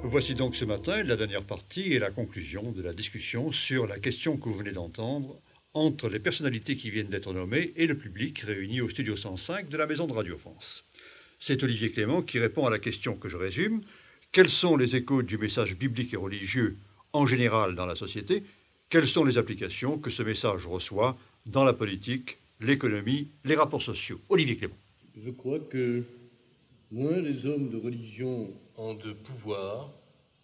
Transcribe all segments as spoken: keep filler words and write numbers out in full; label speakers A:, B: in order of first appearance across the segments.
A: Voici donc ce matin la dernière partie et la conclusion de la discussion sur la question que vous venez d'entendre entre les personnalités qui viennent d'être nommées et le public réuni au studio cent cinq de la Maison de Radio France. C'est Olivier Clément qui répond à la question que je résume. Quels sont les échos du message biblique et religieux en général dans la société? Quelles sont les applications que ce message reçoit dans la politique, l'économie, les rapports sociaux? Olivier Clément.
B: Je crois que moins les hommes de religion ont de pouvoir,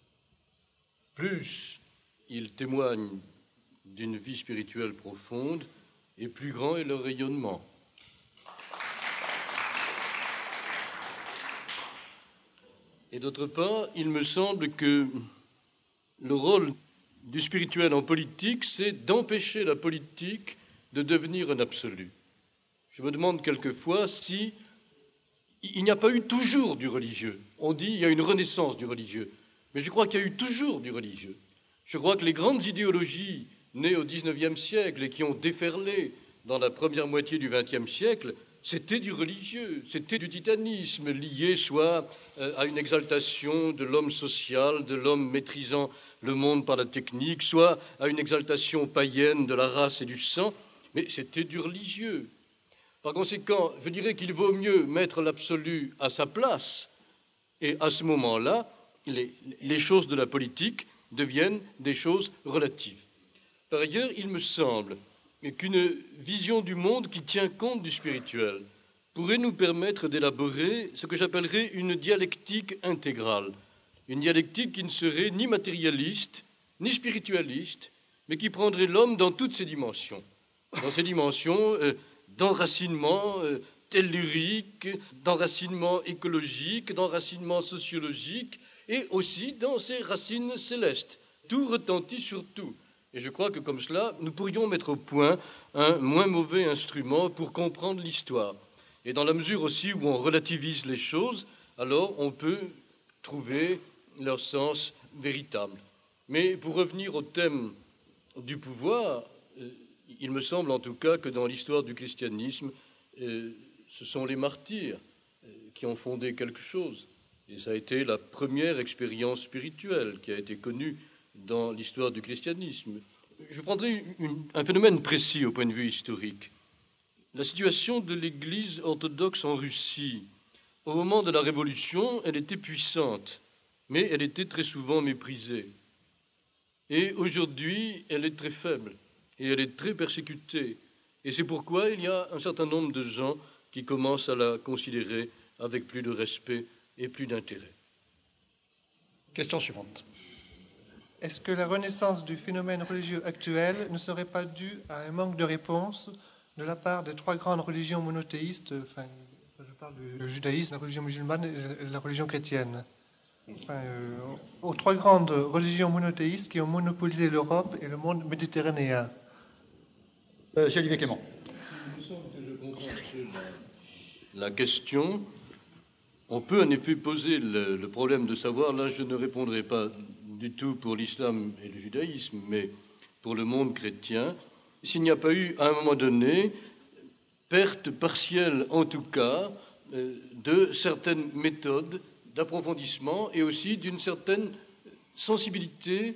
B: plus ils témoignent d'une vie spirituelle profonde et plus grand est leur rayonnement. Et d'autre part, il me semble que le rôle du spirituel en politique, c'est d'empêcher la politique de devenir un absolu. Je me demande quelquefois si il n'y a pas eu toujours du religieux. On dit qu'il y a une renaissance du religieux, mais je crois qu'il y a eu toujours du religieux. Je crois que les grandes idéologies nées au dix-neuvième siècle et qui ont déferlé dans la première moitié du vingtième siècle, c'était du religieux, c'était du titanisme, lié soit à une exaltation de l'homme social, de l'homme maîtrisant le monde par la technique, soit à une exaltation païenne de la race et du sang, mais c'était du religieux. Par conséquent, je dirais qu'il vaut mieux mettre l'absolu à sa place, et à ce moment-là, les, les choses de la politique deviennent des choses relatives. Par ailleurs, il me semble qu'une vision du monde qui tient compte du spirituel pourrait nous permettre d'élaborer ce que j'appellerais une dialectique intégrale, une dialectique qui ne serait ni matérialiste, ni spiritualiste, mais qui prendrait l'homme dans toutes ses dimensions, dans ses dimensions euh, d'enracinement euh, tellurique, d'enracinement écologique, d'enracinement sociologique, et aussi dans ses racines célestes. Tout retentit sur tout. Et je crois que comme cela, nous pourrions mettre au point un moins mauvais instrument pour comprendre l'histoire. Et dans la mesure aussi où on relativise les choses, alors on peut trouver leur sens véritable. Mais pour revenir au thème du pouvoir, euh, il me semble en tout cas que dans l'histoire du christianisme, euh, ce sont les martyrs euh, qui ont fondé quelque chose. Et ça a été la première expérience spirituelle qui a été connue dans l'histoire du christianisme. Je prendrai une, un phénomène précis au point de vue historique. La situation de l'Église orthodoxe en Russie, au moment de la Révolution, elle était puissante, mais elle était très souvent méprisée. Et aujourd'hui, elle est très faible, et elle est très persécutée. Et c'est pourquoi il y a un certain nombre de gens qui commencent à la considérer avec plus de respect et plus d'intérêt.
A: Question suivante.
C: Est-ce que la renaissance du phénomène religieux actuel ne serait pas due à un manque de réponse de la part des trois grandes religions monothéistes, enfin, je parle du judaïsme, la religion musulmane et la religion chrétienne, enfin, euh, aux trois grandes religions monothéistes qui ont monopolisé l'Europe et le monde méditerranéen?
A: Euh, Monsieur Olivier Clément.
B: Il me semble que je comprends la, la question. On peut en effet poser le, le problème de savoir, là je ne répondrai pas du tout pour l'islam et le judaïsme, mais pour le monde chrétien, s'il n'y a pas eu, à un moment donné, perte partielle, en tout cas, euh, de certaines méthodes d'approfondissement et aussi d'une certaine sensibilité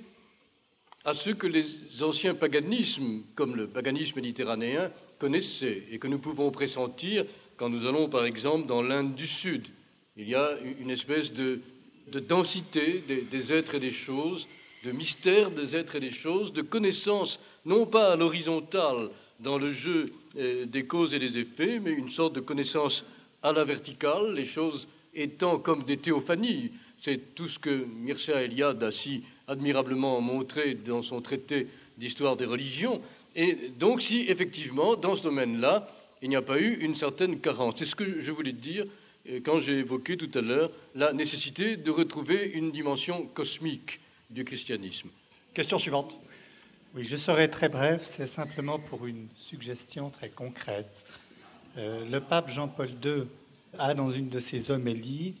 B: à ce que les anciens paganismes, comme le paganisme méditerranéen, connaissaient et que nous pouvons pressentir quand nous allons, par exemple, dans l'Inde du Sud. Il y a une espèce de de densité des, des êtres et des choses, de mystère des êtres et des choses, de connaissance, non pas à l'horizontale dans le jeu euh, des causes et des effets, mais une sorte de connaissance à la verticale, les choses étant comme des théophanies. C'est tout ce que Mircea Eliade a si admirablement montré dans son traité d'histoire des religions. Et donc, si effectivement, dans ce domaine-là, il n'y a pas eu une certaine carence. C'est ce que je voulais dire quand j'ai évoqué tout à l'heure la nécessité de retrouver une dimension cosmique du christianisme.
A: Question suivante.
D: Oui, je serai très bref, c'est simplement pour une suggestion très concrète. Euh, le pape Jean-Paul deux a, dans une de ses homélies,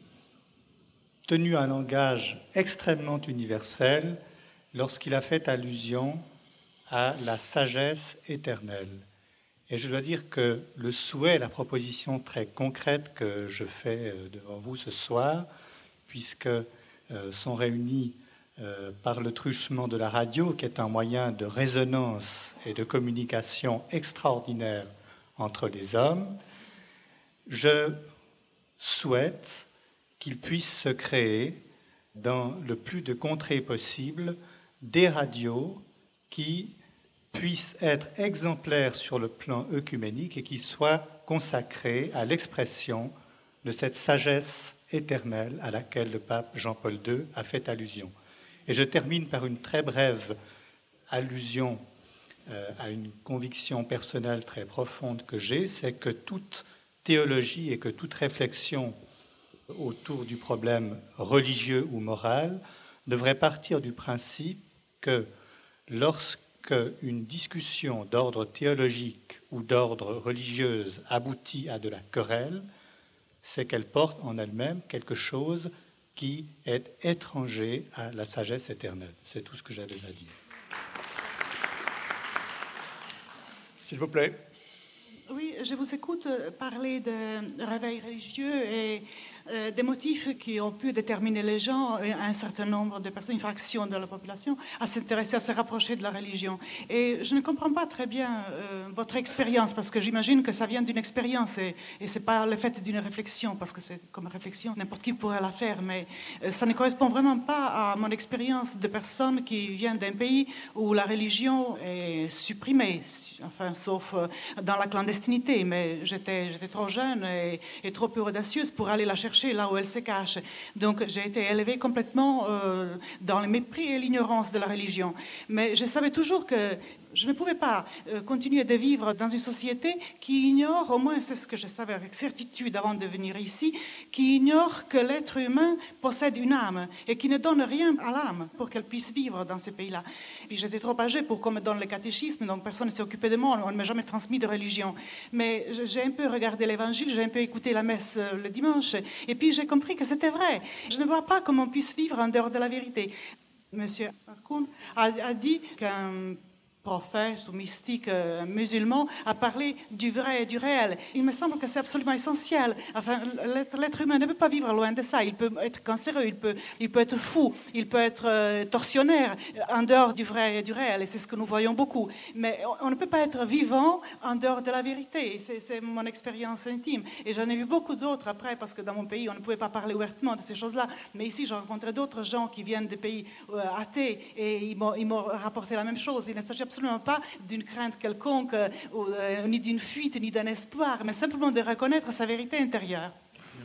D: tenu un langage extrêmement universel lorsqu'il a fait allusion à la sagesse éternelle. Et je dois dire que le souhait, la proposition très concrète que je fais devant vous ce soir, puisque euh, sont réunis euh, par le truchement de la radio, qui est un moyen de résonance et de communication extraordinaire entre les hommes, je souhaite qu'il puisse se créer dans le plus de contrées possible des radios qui puissent être exemplaires sur le plan œcuménique et qui soient consacrées à l'expression de cette sagesse éternelle à laquelle le pape Jean-Paul deux a fait allusion. Et je termine par une très brève allusion euh, à une conviction personnelle très profonde que j'ai, c'est que toute théologie et que toute réflexion autour du problème religieux ou moral devrait partir du principe que lorsqu'une discussion d'ordre théologique ou d'ordre religieuse aboutit à de la querelle, c'est qu'elle porte en elle-même quelque chose qui est étranger à la sagesse éternelle. C'est tout ce que j'avais à dire.
A: S'il vous plaît.
E: Oui, je vous écoute parler de réveil religieux et euh, des motifs qui ont pu déterminer les gens, un certain nombre de personnes, une fraction de la population, à s'intéresser, à se rapprocher de la religion. Et je ne comprends pas très bien euh, votre expérience, parce que j'imagine que ça vient d'une expérience et, et ce n'est pas le fait d'une réflexion, parce que c'est comme réflexion, n'importe qui pourrait la faire, mais euh, ça ne correspond vraiment pas à mon expérience de personnes qui viennent d'un pays où la religion est supprimée, enfin, sauf euh, dans la clandestinité, mais j'étais, j'étais trop jeune et, et trop peu audacieuse pour aller la chercher là où elle se cache. Donc j'ai été élevée complètement euh, dans le mépris et l'ignorance de la religion. Mais je savais toujours que je ne pouvais pas euh, continuer de vivre dans une société qui ignore, au moins c'est ce que je savais avec certitude avant de venir ici, qui ignore que l'être humain possède une âme et qui ne donne rien à l'âme pour qu'elle puisse vivre dans ces pays-là. Puis j'étais trop âgée pour qu'on me donne le catéchisme, donc personne ne s'est occupé de moi, on ne m'a jamais transmis de religion. Mais j'ai un peu regardé l'évangile, j'ai un peu écouté la messe le dimanche, et puis j'ai compris que c'était vrai. Je ne vois pas comment on puisse vivre en dehors de la vérité. Monsieur Harkoun a, a dit qu'un prophète ou mystique euh, musulman a parlé du vrai et du réel. Il me semble que c'est absolument essentiel. Enfin, l'être, l'être humain ne peut pas vivre loin de ça. Il peut être cancéreux, il peut, il peut être fou, il peut être euh, tortionnaire en dehors du vrai et du réel. Et c'est ce que nous voyons beaucoup. Mais on, on ne peut pas être vivant en dehors de la vérité. C'est, c'est mon expérience intime. Et j'en ai vu beaucoup d'autres après, parce que dans mon pays, on ne pouvait pas parler ouvertement de ces choses-là. Mais ici, j'ai rencontré d'autres gens qui viennent de pays euh, athées et ils m'ont, ils m'ont rapporté la même chose. Il ne s'agit absolument pas d'une crainte quelconque, euh, euh, ni d'une fuite, ni d'un espoir, mais simplement de reconnaître sa vérité intérieure.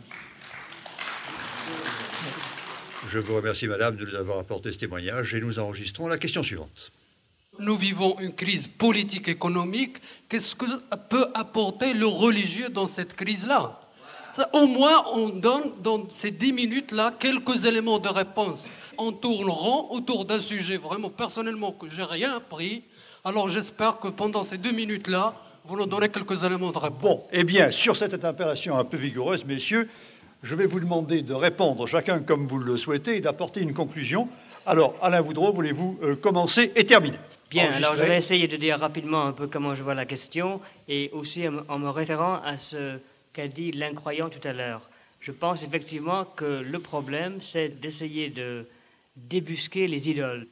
A: Je vous remercie, madame, de nous avoir apporté ce témoignage et nous enregistrons la question suivante.
F: Nous vivons une crise politique économique. Qu'est-ce que peut apporter le religieux dans cette crise-là ? Ça, au moins, on donne dans ces dix minutes-là quelques éléments de réponse. On tourne rond autour d'un sujet vraiment personnellement que j'ai rien appris. Alors j'espère que pendant ces deux minutes-là, vous nous donnez quelques éléments de réponse.
A: Bon, eh bien, sur cette interpellation un peu vigoureuse, messieurs, je vais vous demander de répondre chacun comme vous le souhaitez et d'apporter une conclusion. Alors, Alain Voudreau, voulez-vous euh, commencer et terminer ?
G: Bien, alors je vais essayer de dire rapidement un peu comment je vois la question et aussi en me référant à ce qu'a dit l'incroyant tout à l'heure. Je pense effectivement que le problème, c'est d'essayer de débusquer les idoles,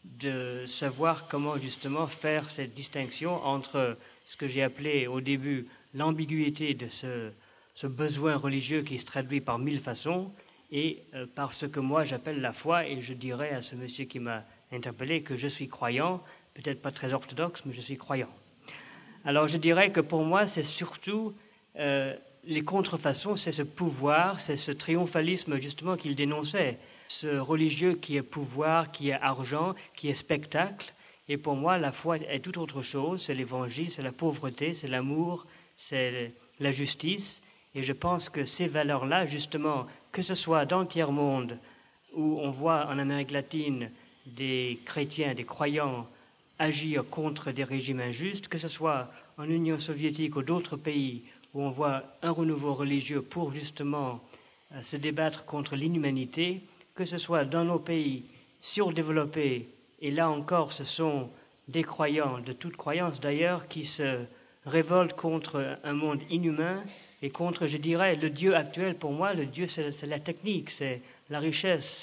G: de savoir comment justement faire cette distinction entre ce que j'ai appelé au début l'ambiguïté de ce, ce besoin religieux qui se traduit par mille façons et euh, par ce que moi j'appelle la foi, et je dirais à ce monsieur qui m'a interpellé que je suis croyant, peut-être pas très orthodoxe, mais je suis croyant. Alors je dirais que pour moi c'est surtout euh, les contrefaçons, c'est ce pouvoir, c'est ce triomphalisme justement qu'il dénonçait. Ce religieux qui est pouvoir, qui est argent, qui est spectacle. Et pour moi, la foi est tout autre chose. C'est l'évangile, c'est la pauvreté, c'est l'amour, c'est la justice. Et je pense que ces valeurs-là, justement, que ce soit dans le tiers-monde, où on voit en Amérique latine des chrétiens, des croyants agir contre des régimes injustes, que ce soit en Union soviétique ou d'autres pays, où on voit un renouveau religieux pour justement se débattre contre l'inhumanité, que ce soit dans nos pays surdéveloppés, et là encore ce sont des croyants, de toute croyance d'ailleurs, qui se révoltent contre un monde inhumain et contre, je dirais, le Dieu actuel. Pour moi, le Dieu c'est, c'est la technique, c'est la richesse,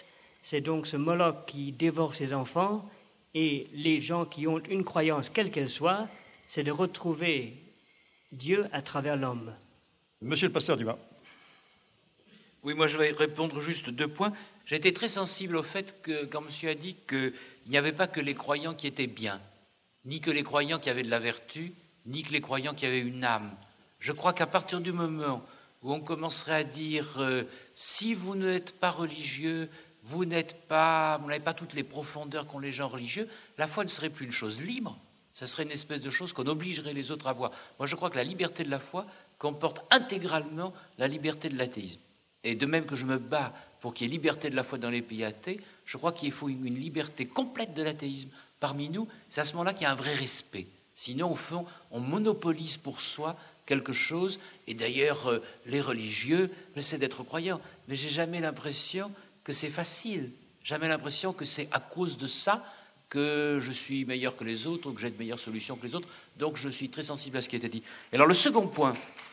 G: c'est donc ce Moloch qui dévore ses enfants, et les gens qui ont une croyance, quelle qu'elle soit, c'est de retrouver Dieu à travers l'homme.
A: Monsieur le pasteur Dumas.
H: Oui, moi je vais répondre juste deux points. J'ai été très sensible au fait que, quand monsieur a dit qu'il n'y avait pas que les croyants qui étaient bien, ni que les croyants qui avaient de la vertu, ni que les croyants qui avaient une âme. Je crois qu'à partir du moment où on commencerait à dire euh, si vous n'êtes pas religieux, vous n'êtes pas, vous n'avez pas toutes les profondeurs qu'ont les gens religieux, la foi ne serait plus une chose libre, ça serait une espèce de chose qu'on obligerait les autres à voir. Moi je crois que la liberté de la foi comporte intégralement la liberté de l'athéisme. Et de même que je me bats pour qu'il y ait liberté de la foi dans les pays athées, je crois qu'il faut une liberté complète de l'athéisme parmi nous. C'est à ce moment-là qu'il y a un vrai respect. Sinon, au fond, on monopolise pour soi quelque chose. Et d'ailleurs, euh, les religieux essaient d'être croyants. Mais j'ai jamais l'impression que c'est facile. Jamais l'impression que c'est à cause de ça que je suis meilleur que les autres ou que j'ai de meilleures solutions que les autres. Donc, je suis très sensible à ce qui a été dit. Et alors, le second point...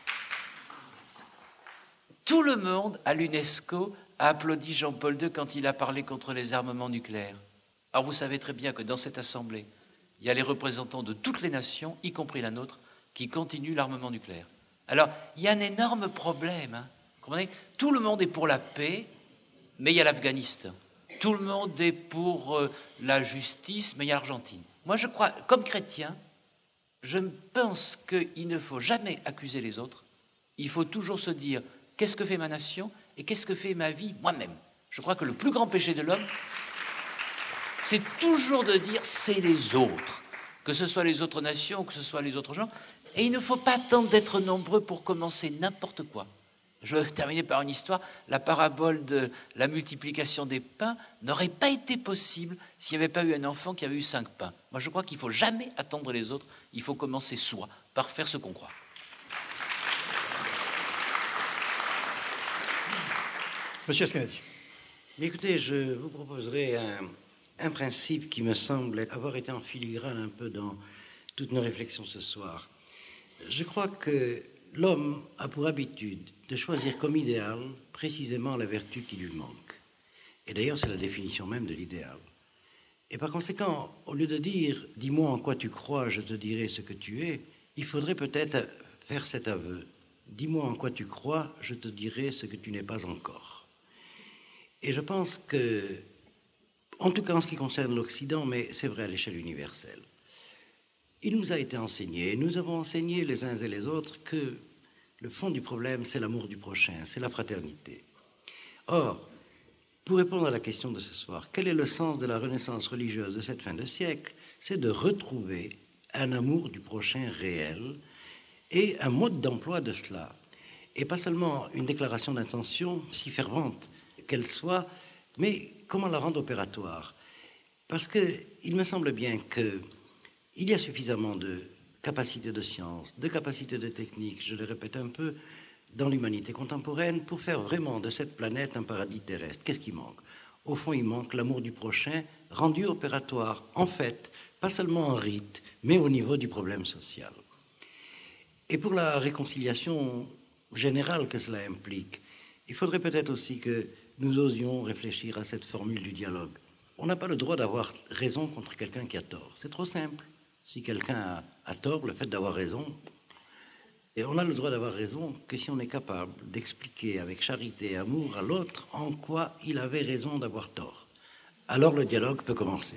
H: Tout le monde à l'UNESCO a applaudi Jean-Paul deux quand il a parlé contre les armements nucléaires. Alors vous savez très bien que dans cette assemblée, il y a les représentants de toutes les nations, y compris la nôtre, qui continuent l'armement nucléaire. Alors, il y a un énorme problème. Hein. Vous comprenez ? Tout le monde est pour la paix, mais il y a l'Afghanistan. Tout le monde est pour euh, la justice, mais il y a l'Argentine. Moi, je crois, comme chrétien, je pense qu'il ne faut jamais accuser les autres. Il faut toujours se dire... Qu'est-ce que fait ma nation et qu'est-ce que fait ma vie moi-même ? Je crois que le plus grand péché de l'homme, c'est toujours de dire c'est les autres, que ce soit les autres nations, que ce soit les autres gens. Et il ne faut pas attendre d'être nombreux pour commencer n'importe quoi. Je vais terminer par une histoire. La parabole de la multiplication des pains n'aurait pas été possible s'il n'y avait pas eu un enfant qui avait eu cinq pains. Moi, je crois qu'il ne faut jamais attendre les autres. Il faut commencer soi, par faire ce qu'on croit.
A: Monsieur Askenazi.
I: Écoutez, je vous proposerai un, un principe qui me semble avoir été en filigrane un peu dans toutes nos réflexions ce soir. Je crois que l'homme a pour habitude de choisir comme idéal précisément la vertu qui lui manque. Et d'ailleurs, c'est la définition même de l'idéal. Et par conséquent, au lieu de dire « dis-moi en quoi tu crois, je te dirai ce que tu es », il faudrait peut-être faire cet aveu. « Dis-moi en quoi tu crois, je te dirai ce que tu n'es pas encore ». Et je pense que, en tout cas en ce qui concerne l'Occident, mais c'est vrai à l'échelle universelle, il nous a été enseigné, et nous avons enseigné les uns et les autres que le fond du problème, c'est l'amour du prochain, c'est la fraternité. Or, pour répondre à la question de ce soir, quel est le sens de la renaissance religieuse de cette fin de siècle ? C'est de retrouver un amour du prochain réel et un mode d'emploi de cela. Et pas seulement une déclaration d'intention si fervente qu'elle soit, mais comment la rendre opératoire ? Parce qu'il me semble bien qu'il y a suffisamment de capacités de science, de capacités de technique, je le répète un peu, dans l'humanité contemporaine pour faire vraiment de cette planète un paradis terrestre. Qu'est-ce qui manque ? Au fond, il manque l'amour du prochain rendu opératoire, en fait, pas seulement en rite, mais au niveau du problème social. Et pour la réconciliation générale que cela implique, il faudrait peut-être aussi que nous osions réfléchir à cette formule du dialogue. On n'a pas le droit d'avoir raison contre quelqu'un qui a tort. C'est trop simple. Si quelqu'un a, a tort, le fait d'avoir raison, et on a le droit d'avoir raison que si on est capable d'expliquer avec charité et amour à l'autre en quoi il avait raison d'avoir tort. Alors le dialogue peut commencer.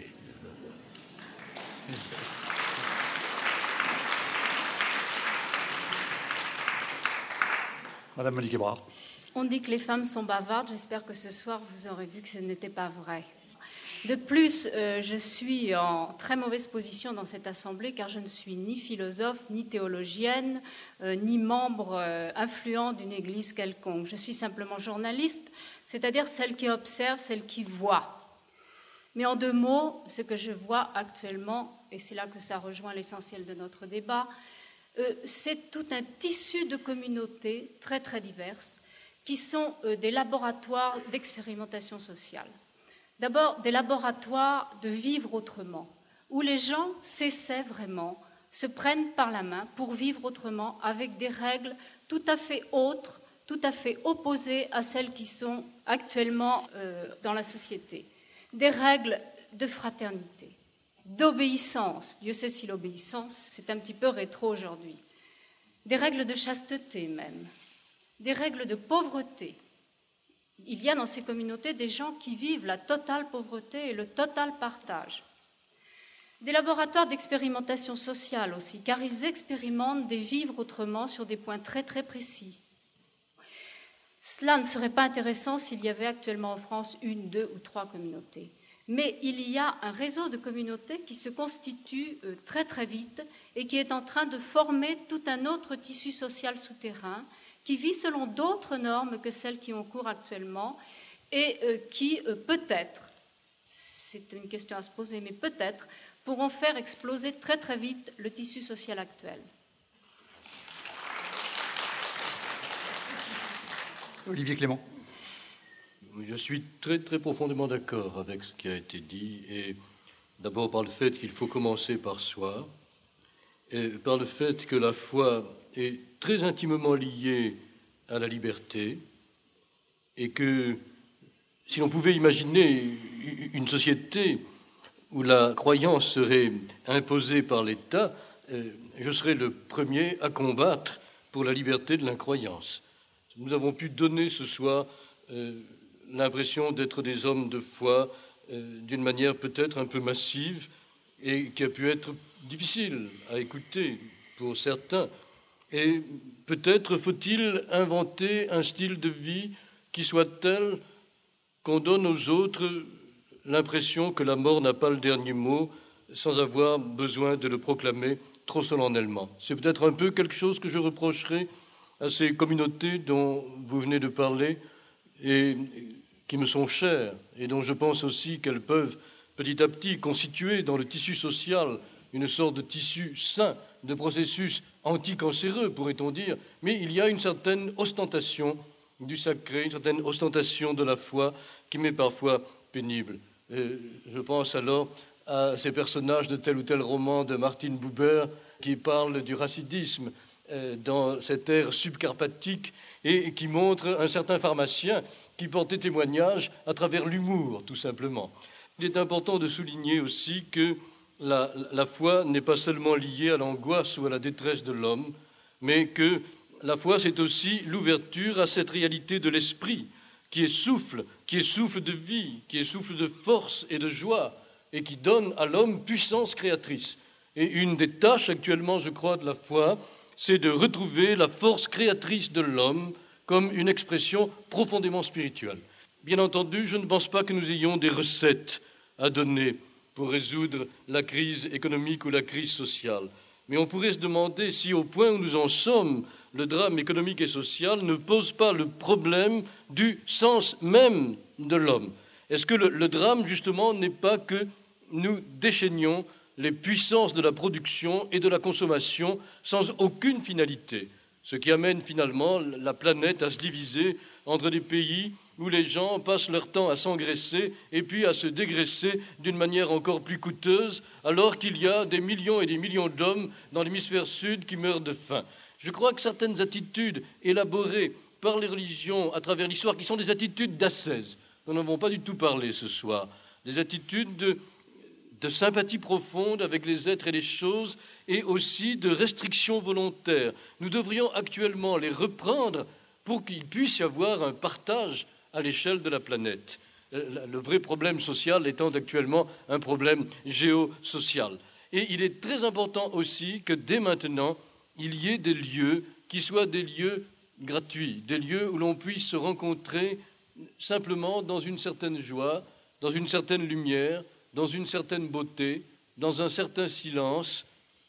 A: Madame Monique Hébrard.
J: On dit que les femmes sont bavardes. J'espère que ce soir, vous aurez vu que ce n'était pas vrai. De plus, euh, je suis en très mauvaise position dans cette assemblée car je ne suis ni philosophe, ni théologienne, euh, ni membre euh, influent d'une église quelconque. Je suis simplement journaliste, c'est-à-dire celle qui observe, celle qui voit. Mais en deux mots, ce que je vois actuellement, et c'est là que ça rejoint l'essentiel de notre débat, euh, c'est tout un tissu de communautés très très diverses qui sont euh, des laboratoires d'expérimentation sociale. D'abord, des laboratoires de vivre autrement, où les gens s'essaient vraiment, se prennent par la main pour vivre autrement avec des règles tout à fait autres tout à fait opposées à celles qui sont actuellement euh, dans la société. Des règles de fraternité, d'obéissance, Dieu sait si l'obéissance, c'est un petit peu rétro aujourd'hui, des règles de chasteté même, des règles de pauvreté. Il y a dans ces communautés des gens qui vivent la totale pauvreté et le total partage. Des laboratoires d'expérimentation sociale aussi, car ils expérimentent des vivre autrement sur des points très très précis. Cela ne serait pas intéressant s'il y avait actuellement en France une, deux ou trois communautés. Mais il y a un réseau de communautés qui se constitue très très vite et qui est en train de former tout un autre tissu social souterrain qui vit selon d'autres normes que celles qui ont cours actuellement et qui peut-être, c'est une question à se poser, mais peut-être pourront faire exploser très très vite le tissu social actuel.
A: Olivier Clément.
B: Je suis très très profondément d'accord avec ce qui a été dit, et d'abord par le fait qu'il faut commencer par soi, et par le fait que la foi est très intimement liée à la liberté, et que si l'on pouvait imaginer une société où la croyance serait imposée par l'État, je serais le premier à combattre pour la liberté de l'incroyance. Nous avons pu donner ce soir euh, l'impression d'être des hommes de foi euh, d'une manière peut-être un peu massive et qui a pu être difficile à écouter pour certains. Et peut-être faut-il inventer un style de vie qui soit tel qu'on donne aux autres l'impression que la mort n'a pas le dernier mot sans avoir besoin de le proclamer trop solennellement. C'est peut-être un peu quelque chose que je reprocherais à ces communautés dont vous venez de parler et qui me sont chères et dont je pense aussi qu'elles peuvent petit à petit constituer dans le tissu social une sorte de tissu sain, de processus anticancéreux, pourrait-on dire, mais il y a une certaine ostentation du sacré, une certaine ostentation de la foi qui m'est parfois pénible. Et je pense alors à ces personnages de tel ou tel roman de Martin Buber qui parlent du racidisme dans cette ère subcarpatique et qui montre un certain pharmacien qui portait témoignage à travers l'humour, tout simplement. Il est important de souligner aussi que la, la foi n'est pas seulement liée à l'angoisse ou à la détresse de l'homme, mais que la foi, c'est aussi l'ouverture à cette réalité de l'esprit qui est souffle, qui est souffle de vie, qui est souffle de force et de joie et qui donne à l'homme puissance créatrice. Et une des tâches actuellement, je crois, de la foi, c'est de retrouver la force créatrice de l'homme comme une expression profondément spirituelle. Bien entendu, je ne pense pas que nous ayons des recettes à donner pour résoudre la crise économique ou la crise sociale. Mais on pourrait se demander si, au point où nous en sommes, le drame économique et social ne pose pas le problème du sens même de l'homme. Est-ce que le, le drame, justement, n'est pas que nous déchaînions les puissances de la production et de la consommation sans aucune finalité, ce qui amène finalement la planète à se diviser entre des pays où les gens passent leur temps à s'engraisser et puis à se dégraisser d'une manière encore plus coûteuse, alors qu'il y a des millions et des millions d'hommes dans l'hémisphère sud qui meurent de faim. Je crois que certaines attitudes élaborées par les religions à travers l'histoire, qui sont des attitudes d'ascèse, nous n'en avons pas du tout parlé ce soir, des attitudes de de sympathie profonde avec les êtres et les choses, et aussi de restrictions volontaires. Nous devrions actuellement les reprendre pour qu'il puisse y avoir un partage à l'échelle de la planète. Le vrai problème social étant actuellement un problème géosocial. Et il est très important aussi que dès maintenant, il y ait des lieux qui soient des lieux gratuits, des lieux où l'on puisse se rencontrer simplement dans une certaine joie, dans une certaine lumière, dans une certaine beauté, dans un certain silence,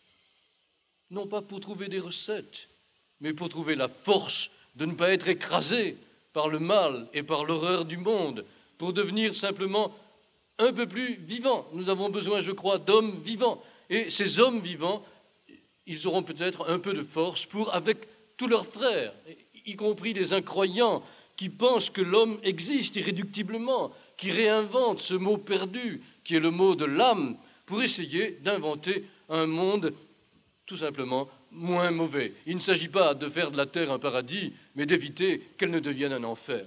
B: non pas pour trouver des recettes, mais pour trouver la force de ne pas être écrasé par le mal et par l'horreur du monde, pour devenir simplement un peu plus vivants. Nous avons besoin, je crois, d'hommes vivants. Et ces hommes vivants, ils auront peut-être un peu de force pour, avec tous leurs frères, y compris les incroyants, qui pensent que l'homme existe irréductiblement, qui réinventent ce mot perdu, qui est le mot de l'âme, pour essayer d'inventer un monde tout simplement moins mauvais. Il ne s'agit pas de faire de la terre un paradis, mais d'éviter qu'elle ne devienne un enfer.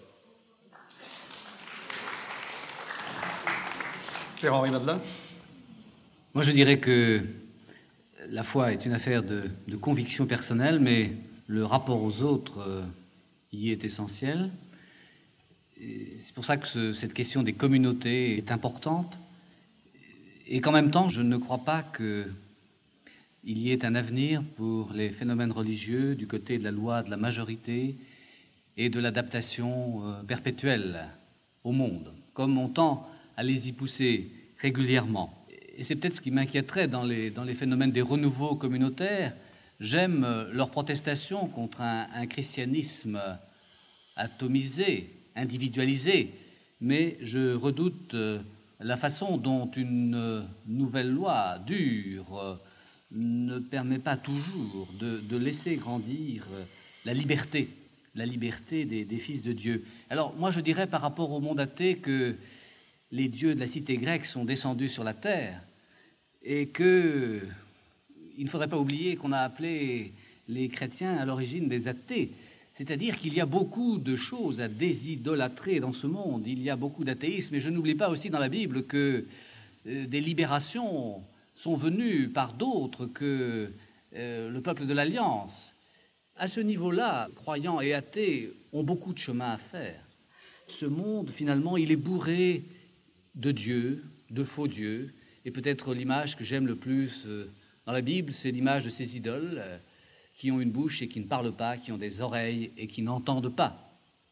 A: Pierre-Henri Madelin.
K: Moi, je dirais que la foi est une affaire de, de conviction personnelle, mais le rapport aux autres euh, y est essentiel. Et c'est pour ça que ce, cette question des communautés est importante. Et qu'en même temps, je ne crois pas qu'il y ait un avenir pour les phénomènes religieux du côté de la loi de la majorité et de l'adaptation euh, perpétuelle au monde, comme on tend à les y pousser régulièrement. Et c'est peut-être ce qui m'inquiéterait dans les, dans les phénomènes des renouveaux communautaires. J'aime leur protestation contre un, un christianisme atomisé, individualisé, mais je redoute la façon dont une nouvelle loi dure ne permet pas toujours de, de laisser grandir la liberté, la liberté des, des fils de Dieu. Alors moi je dirais par rapport au monde athée que les dieux de la cité grecque sont descendus sur la terre et que il ne faudrait pas oublier qu'on a appelé les chrétiens à l'origine des athées. C'est-à-dire qu'il y a beaucoup de choses à désidolâtrer dans ce monde. Il y a beaucoup d'athéisme. Et je n'oublie pas aussi dans la Bible que euh, des libérations sont venues par d'autres que euh, le peuple de l'Alliance. À ce niveau-là, croyants et athées ont beaucoup de chemin à faire. Ce monde, finalement, il est bourré de dieux, de faux dieux. Et peut-être l'image que j'aime le plus euh, dans la Bible, c'est l'image de ces idoles euh, qui ont une bouche et qui ne parlent pas, qui ont des oreilles et qui n'entendent pas.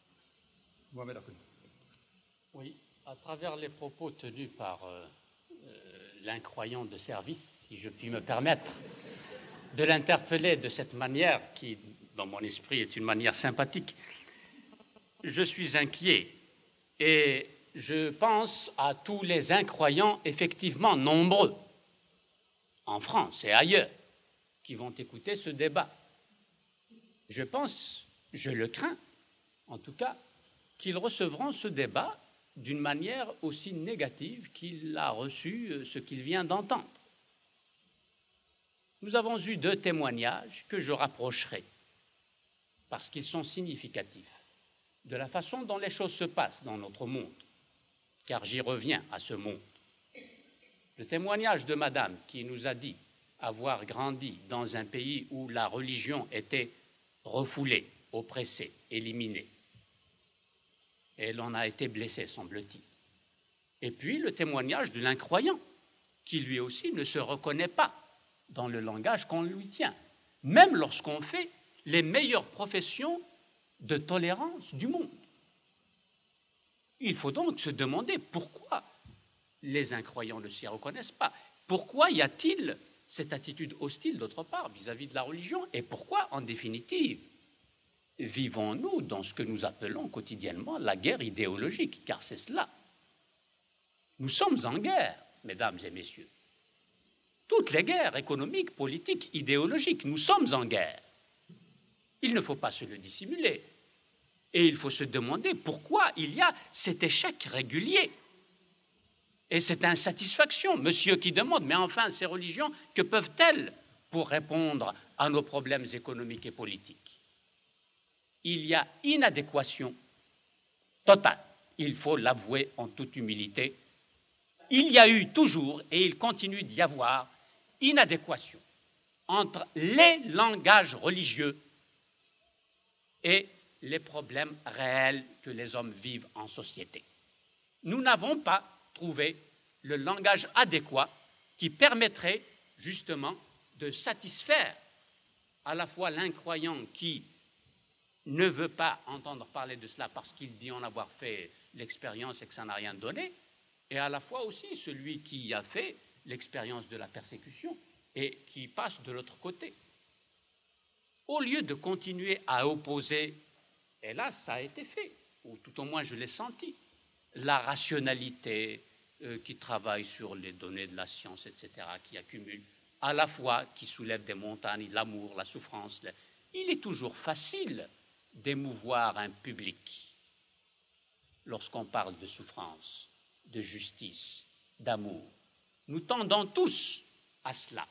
L: Oui, à travers les propos tenus par euh, euh, l'incroyant de service, si je puis me permettre de l'interpeller de cette manière qui, dans mon esprit, est une manière sympathique, je suis inquiet et je pense à tous les incroyants effectivement nombreux en France et ailleurs qui vont écouter ce débat. Je pense, je le crains, en tout cas, qu'ils recevront ce débat d'une manière aussi négative qu'il a reçu ce qu'il vient d'entendre. Nous avons eu deux témoignages que je rapprocherai, parce qu'ils sont significatifs, de la façon dont les choses se passent dans notre monde, car j'y reviens à ce monde. Le témoignage de madame qui nous a dit avoir grandi dans un pays où la religion était refoulée, oppressée, éliminée. Elle en a été blessée, semble-t-il. Et puis le témoignage de l'incroyant, qui lui aussi ne se reconnaît pas dans le langage qu'on lui tient, même lorsqu'on fait les meilleures professions de tolérance du monde. Il faut donc se demander pourquoi les incroyants ne s'y reconnaissent pas. Pourquoi y a-t-il cette attitude hostile, d'autre part, vis-à-vis de la religion? Et pourquoi, en définitive, vivons-nous dans ce que nous appelons quotidiennement la guerre idéologique? Car c'est cela. Nous sommes en guerre, mesdames et messieurs. Toutes les guerres économiques, politiques, idéologiques, nous sommes en guerre. Il ne faut pas se le dissimuler. Et il faut se demander pourquoi il y a cet échec régulier et cette insatisfaction. Monsieur qui demande, mais enfin, ces religions, que peuvent-elles pour répondre à nos problèmes économiques et politiques? Il y a inadéquation totale, il faut l'avouer en toute humilité. Il y a eu toujours, et il continue d'y avoir, inadéquation entre les langages religieux et les problèmes réels que les hommes vivent en société. Nous n'avons pas trouvé le langage adéquat qui permettrait justement de satisfaire à la fois l'incroyant qui ne veut pas entendre parler de cela parce qu'il dit en avoir fait l'expérience et que ça n'a rien donné, et à la fois aussi celui qui a fait l'expérience de la persécution et qui passe de l'autre côté. Au lieu de continuer à opposer, et là ça a été fait, ou tout au moins je l'ai senti, la rationalité euh, qui travaille sur les données de la science, et cetera, qui accumule, à la fois qui soulève des montagnes, l'amour, la souffrance. Le... Il est toujours facile d'émouvoir un public lorsqu'on parle de souffrance, de justice, d'amour. Nous tendons tous à cela.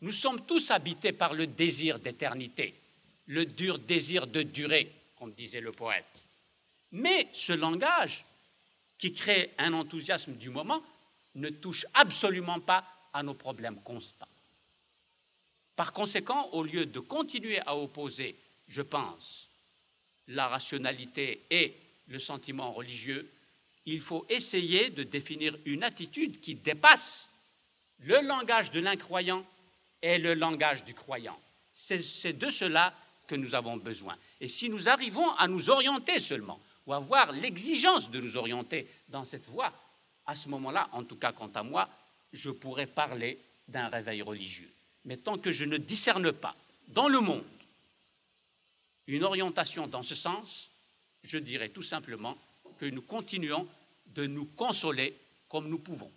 L: Nous sommes tous habités par le désir d'éternité, le dur désir de durée, comme disait le poète. Mais ce langage, qui crée un enthousiasme du moment, ne touche absolument pas à nos problèmes constants. Par conséquent, au lieu de continuer à opposer, je pense, la rationalité et le sentiment religieux, il faut essayer de définir une attitude qui dépasse le langage de l'incroyant et le langage du croyant. C'est, c'est de cela que nous avons besoin. Et si nous arrivons à nous orienter seulement, ou à avoir l'exigence de nous orienter dans cette voie, à ce moment-là, en tout cas quant à moi, je pourrais parler d'un réveil religieux. Mais tant que je ne discerne pas dans le monde une orientation dans ce sens, je dirais tout simplement que nous continuons de nous consoler comme nous pouvons.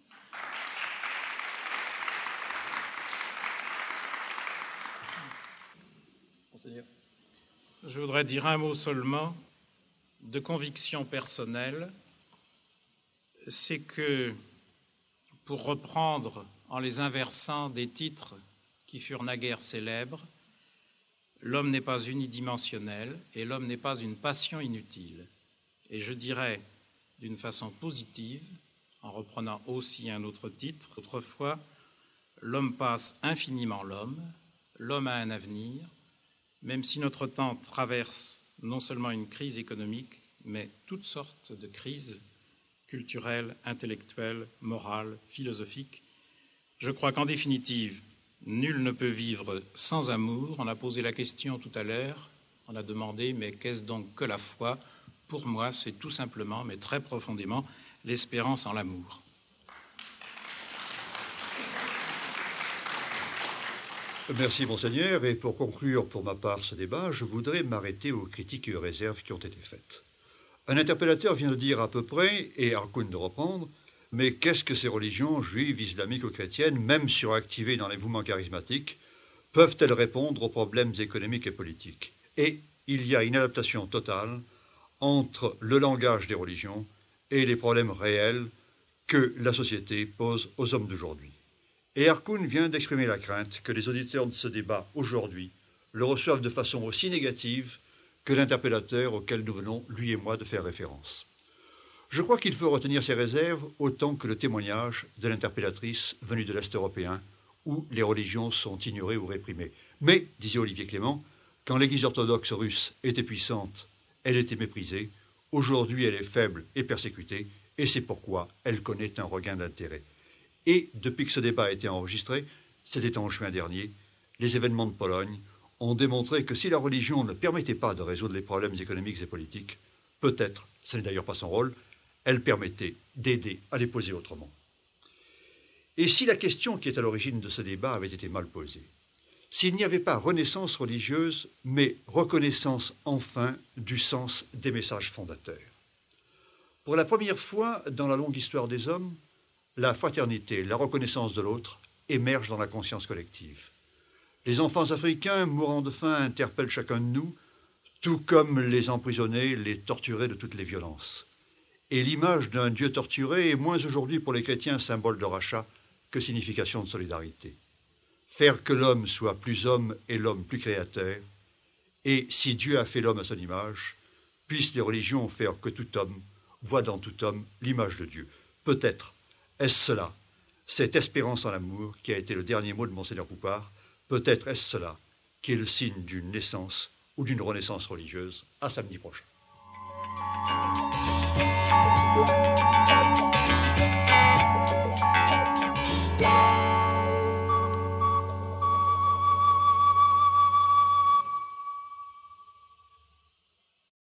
M: Je voudrais dire un mot seulement de conviction personnelle. C'est que, pour reprendre en les inversant des titres qui furent naguère célèbres, l'homme n'est pas unidimensionnel et l'homme n'est pas une passion inutile. Et je dirais d'une façon positive, en reprenant aussi un autre titre, autrefois, l'homme passe infiniment l'homme, l'homme a un avenir, même si notre temps traverse non seulement une crise économique, mais toutes sortes de crises culturelles, intellectuelles, morales, philosophiques. Je crois qu'en définitive, nul ne peut vivre sans amour. On a posé la question tout à l'heure, on a demandé, mais qu'est-ce donc que la foi ? Pour moi, c'est tout simplement, mais très profondément, l'espérance en l'amour.
A: Merci, Monseigneur. Et pour conclure pour ma part ce débat, je voudrais m'arrêter aux critiques et aux réserves qui ont été faites. Un interpellateur vient de dire à peu près, et Arkoun de reprendre, mais qu'est-ce que ces religions juives, islamiques ou chrétiennes, même suractivées dans les mouvements charismatiques, peuvent-elles répondre aux problèmes économiques et politiques ? Et il y a une adaptation totale entre le langage des religions et les problèmes réels que la société pose aux hommes d'aujourd'hui. Et Arkoun vient d'exprimer la crainte que les auditeurs de ce débat aujourd'hui le reçoivent de façon aussi négative que l'interpellateur auquel nous venons, lui et moi, de faire référence. Je crois qu'il faut retenir ces réserves autant que le témoignage de l'interpellatrice venue de l'Est européen, où les religions sont ignorées ou réprimées. Mais, disait Olivier Clément, quand l'Église orthodoxe russe était puissante, elle était méprisée. Aujourd'hui, elle est faible et persécutée, et c'est pourquoi elle connaît un regain d'intérêt. Et depuis que ce débat a été enregistré, c'était en juin dernier, les événements de Pologne ont démontré que si la religion ne permettait pas de résoudre les problèmes économiques et politiques, peut-être, ce n'est d'ailleurs pas son rôle, elle permettait d'aider à les poser autrement. Et si la question qui est à l'origine de ce débat avait été mal posée, s'il n'y avait pas renaissance religieuse, mais reconnaissance enfin du sens des messages fondateurs. Pour la première fois dans la longue histoire des hommes, la fraternité, la reconnaissance de l'autre émergent dans la conscience collective. Les enfants africains mourant de faim interpellent chacun de nous, tout comme les emprisonnés, les torturés de toutes les violences. Et l'image d'un Dieu torturé est moins aujourd'hui pour les chrétiens symbole de rachat que signification de solidarité. Faire que l'homme soit plus homme et l'homme plus créateur, et si Dieu a fait l'homme à son image, puissent les religions faire que tout homme voit dans tout homme l'image de Dieu. Peut-être est-ce cela, cette espérance en l'amour qui a été le dernier mot de Monseigneur Poupart, peut-être est-ce cela qui est le signe d'une naissance ou d'une renaissance religieuse. À samedi prochain.